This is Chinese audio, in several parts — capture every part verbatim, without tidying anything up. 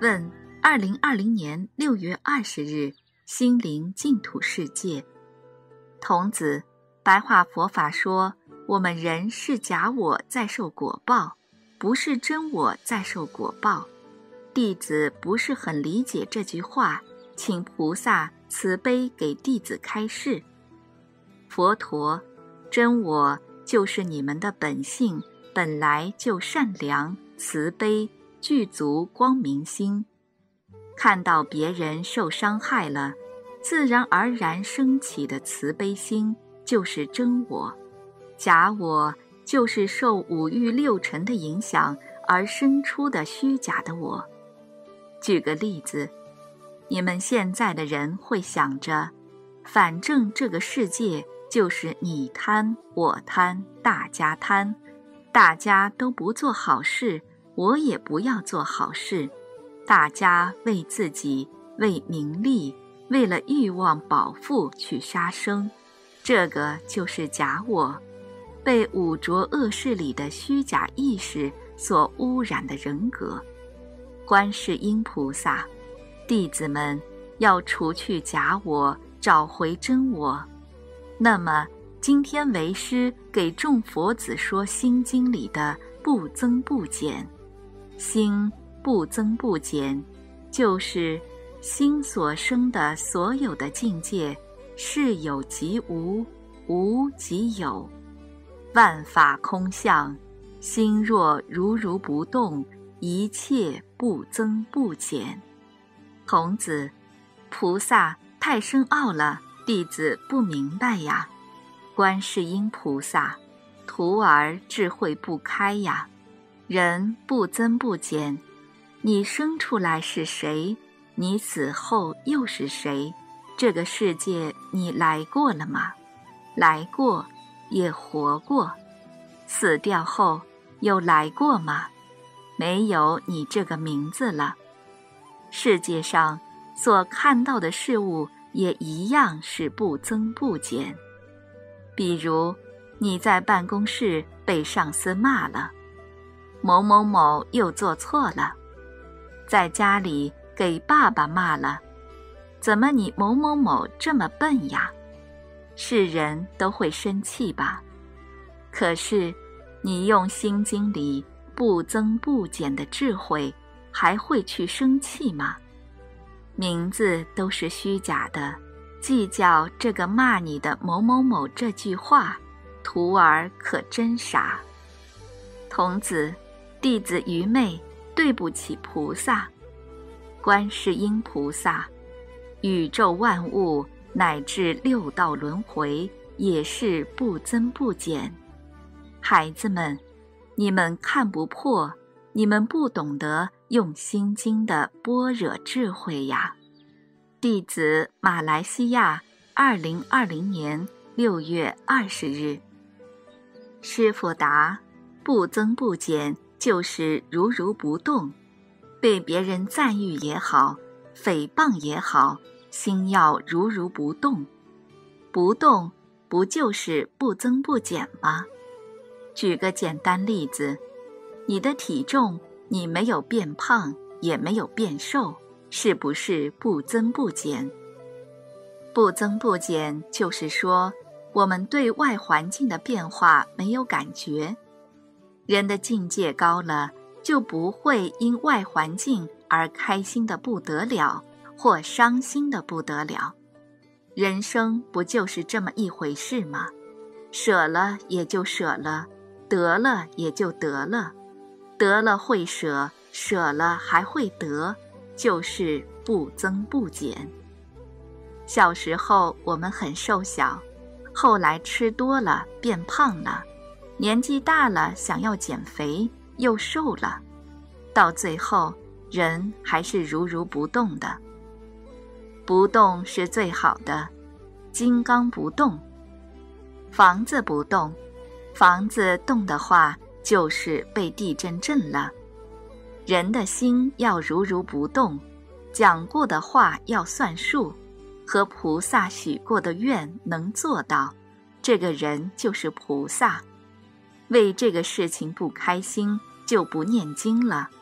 问：二零二零年六月二十日，心灵净土世界。童子，白话佛法说，我们人是假我在受果报，不是真我在受果报。弟子不是很理解这句话，请菩萨慈悲给弟子开示。佛陀，真我就是你们的本性，本来就善良、慈悲、具足光明心。看到别人受伤害了，自然而然升起的慈悲心就是真我。假我就是受五欲六尘的影响而生出的虚假的我。举个例子，你们现在的人会想着，反正这个世界就是你贪我贪大家贪，大家都不做好事，我也不要做好事，大家为自己为名利为了欲望饱腹去杀生，这个就是假我，被五浊恶世里的虚假意识所污染的人格。观世音菩萨，弟子们要除去假我，找回真我。那么今天为师给众佛子说心经里的不增不减，心不增不减，就是心所生的所有的境界，是有即无，无即有，万法空相，心若如如不动，一切不增不减。童子，菩萨太深奥了，弟子不明白呀。观世音菩萨，徒儿智慧不开呀。人不增不减，你生出来是谁？你死后又是谁？这个世界你来过了吗？来过，也活过。死掉后又来过吗？没有你这个名字了。世界上所看到的事物也一样是不增不减。比如你在办公室被上司骂了，某某某又做错了，在家里给爸爸骂了，怎么你某某某这么笨呀？是人都会生气吧？可是你用心经里不增不减的智慧，还会去生气吗？名字都是虚假的，计较这个骂你的某某某这句话，徒儿可真傻。童子，弟子愚昧，对不起菩萨。观世音菩萨，宇宙万物乃至六道轮回也是不增不减。孩子们，你们看不破，你们不懂得用心经的般若智慧呀。弟子马来西亚二零二零年六月二十日。师父答：不增不减就是如如不动，被别人赞誉也好，诽谤也好，心要如如不动。不动不就是不增不减吗？举个简单例子，你的体重你没有变胖也没有变瘦，是不是不增不减？不增不减就是说，我们对外环境的变化没有感觉。人的境界高了，就不会因外环境而开心的不得了，或伤心的不得了。人生不就是这么一回事吗？舍了也就舍了，得了也就得了，得了会舍，舍了还会得，就是不增不减。小时候我们很瘦小，后来吃多了变胖了，年纪大了想要减肥又瘦了，到最后人还是如如不动的。不动是最好的，金刚不动。房子不动，房子动的话就是被地震震了。人的心要如如不动，讲过的话要算数，和菩萨许过的愿能做到，这个人就是菩萨。为这个事情不开心就不念经了，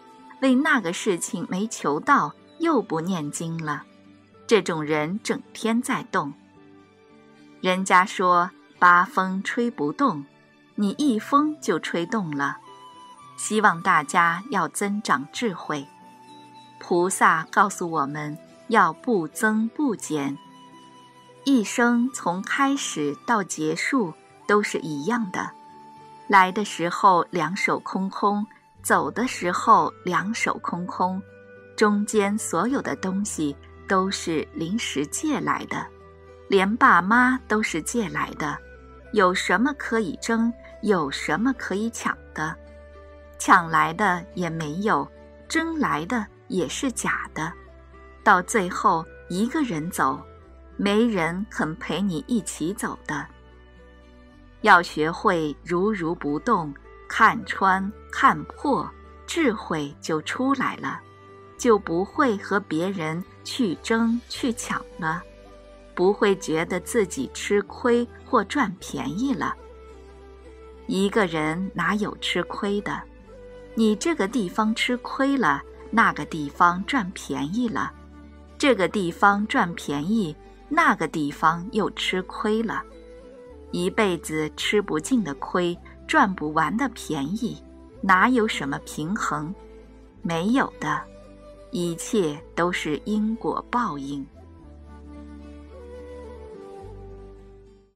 为那个事情没求到，又不念经了。这种人整天在动。人家说八风吹不动，你一风就吹动了。希望大家要增长智慧。菩萨告诉我们要不增不减，一生从开始到结束都是一样的。来的时候两手空空，走的时候两手空空，中间所有的东西都是临时借来的，连爸妈都是借来的。有什么可以争，有什么可以抢的？抢来的也没有，争来的也是假的。到最后一个人走，没人肯陪你一起走的。要学会如如不动，看穿看破，智慧就出来了，就不会和别人去争去抢了，不会觉得自己吃亏或赚便宜了。一个人哪有吃亏的？你这个地方吃亏了，那个地方赚便宜了，这个地方赚便宜，那个地方又吃亏了。一辈子吃不尽的亏，赚不完的便宜，哪有什么平衡？没有的，一切都是因果报应。